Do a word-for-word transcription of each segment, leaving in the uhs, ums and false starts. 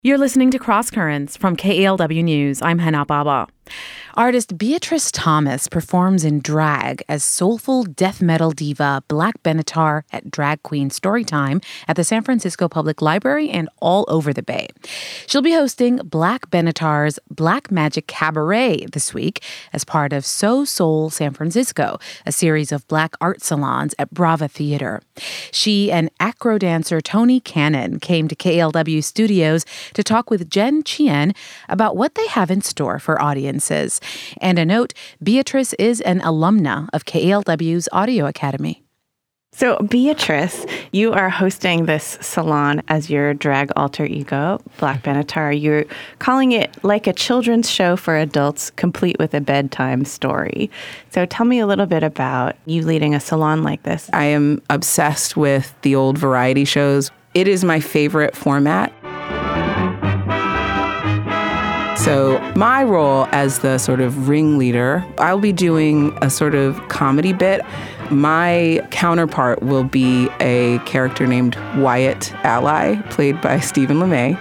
You're listening to Cross Currents from K E L W News. I'm Hannah Baba. Artist Beatrice Thomas performs in drag as soulful death metal diva Black Benatar at Drag Queen Storytime at the San Francisco Public Library and all over the Bay. She'll be hosting Black Benatar's Black Magic Cabaret this week as part of So Soul San Francisco, a series of Black art salons at Brava Theater. She and acro dancer Tony Cannon came to K E L W Studios to talk with Jen Chien about what they have in store for audiences. And a note, Beatrice is an alumna of K E L W's Audio Academy. So, Beatrice, you are hosting this salon as your drag alter ego, Black Benatar. You're calling it like a children's show for adults, complete with a bedtime story. So tell me a little bit about you leading a salon like this. I am obsessed with the old variety shows. It is my favorite format. So my role as the sort of ringleader, I'll be doing a sort of comedy bit. My counterpart will be a character named Wyatt Ally, played by Stephen LeMay.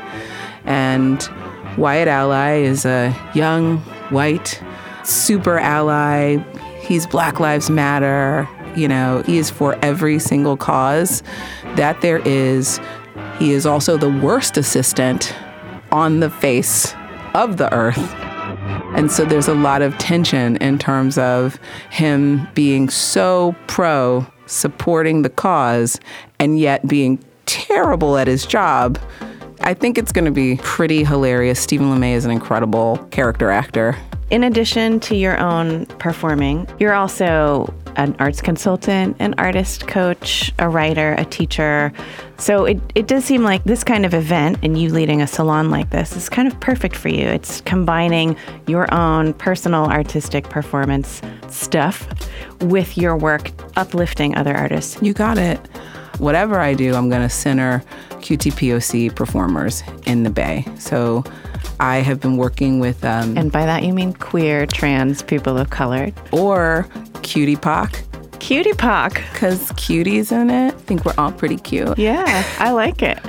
And Wyatt Ally is a young, white, super ally. He's Black Lives Matter. You know, he is for every single cause that there is. He is also the worst assistant on the face of the earth. And so there's a lot of tension in terms of him being so pro supporting the cause and yet being terrible at his job. I think it's going to be pretty hilarious. Stephen LeMay is an incredible character actor. In addition to your own performing, you're also an arts consultant, an artist coach, a writer, a teacher. So it, it does seem like this kind of event and you leading a salon like this is kind of perfect for you. It's combining your own personal artistic performance stuff with your work uplifting other artists. You got it. Whatever I do, I'm going to center Q T P O C performers in the Bay. So I have been working with... Um, and by that you mean queer, trans, people of color. Or cutie pock. Cutie pock. Because cuties in it. I think we're all pretty cute. Yeah, I like it.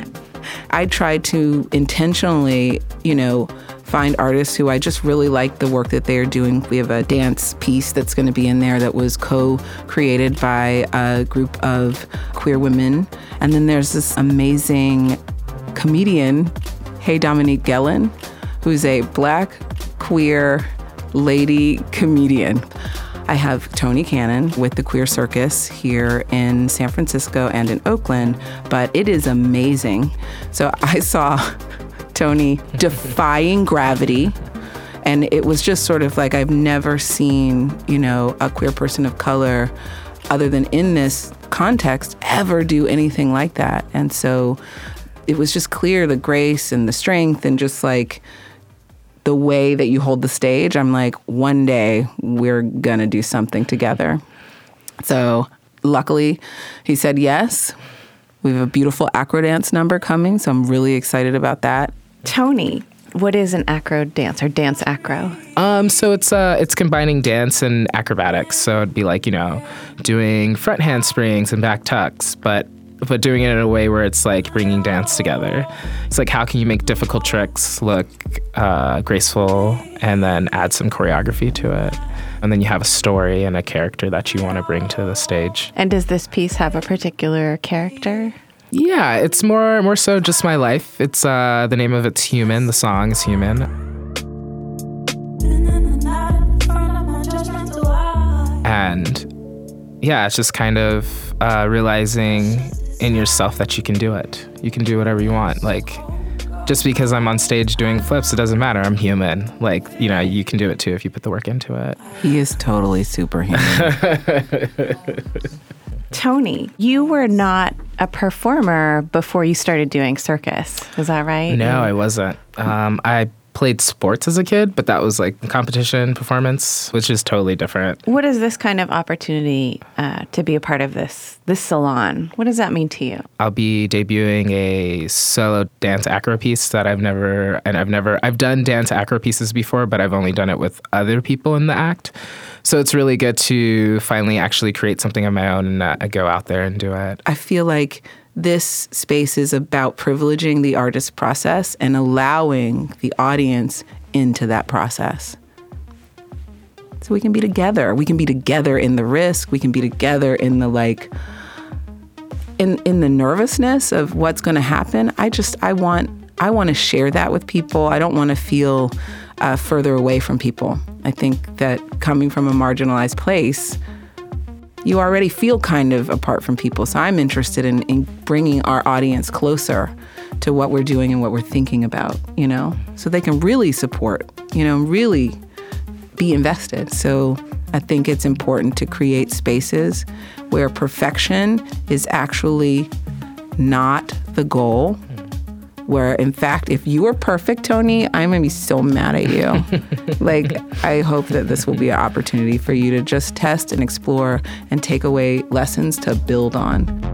I try to intentionally, you know, find artists who I just really like the work that they're doing. We have a dance piece that's going to be in there that was co-created by a group of queer women. And then there's this amazing comedian, Hey Dominique Gellin, who's a Black queer lady comedian. I have Tony Cannon with the Queer Circus here in San Francisco and in Oakland, but it is amazing. So I saw Tony defying gravity, and it was just sort of like I've never seen, you know, a queer person of color other than in this context ever do anything like that. And so it was just clear the grace and the strength and just like the way that you hold the stage. I'm like, one day we're gonna do something together. So luckily he said yes. We have a beautiful acro dance number coming, so I'm really excited about that. Tony, what is an acro dance or dance acro? Um, so it's uh, it's combining dance and acrobatics. So it'd be like, you know, doing front handsprings and back tucks, but but doing it in a way where it's like bringing dance together. It's like, how can you make difficult tricks look uh, graceful and then add some choreography to it? And then you have a story and a character that you want to bring to the stage. And does this piece have a particular character? Yeah, it's more more so just my life. It's uh, the name of it's Human. The song is Human. And yeah, it's just kind of uh, realizing in yourself that you can do it. You can do whatever you want. Like, just because I'm on stage doing flips, it doesn't matter. I'm human. Like, you know, you can do it too if you put the work into it. He is totally superhuman. Tony, you were not a performer before you started doing circus. Is that right? No, I wasn't. Um, I played sports as a kid, but that was like competition performance, which is totally different. What is this kind of opportunity uh, to be a part of this this salon? What does that mean to you? I'll be debuting a solo dance acro piece that I've never, and I've never, I've done dance acro pieces before, but I've only done it with other people in the act. So it's really good to finally actually create something of my own and uh, go out there and do it. I feel like this space is about privileging the artist process and allowing the audience into that process. So we can be together. We can be together in the risk. We can be together in the like, in in the nervousness of what's going to happen. I just, I want, I want to share that with people. I don't want to feel uh, further away from people. I think that coming from a marginalized place, you already feel kind of apart from people. So I'm interested in, in bringing our audience closer to what we're doing and what we're thinking about, you know, so they can really support, you know, really be invested. So I think it's important to create spaces where perfection is actually not the goal. Where, in fact, if you were perfect, Tony, I'm going to be so mad at you. Like, I hope that this will be an opportunity for you to just test and explore and take away lessons to build on.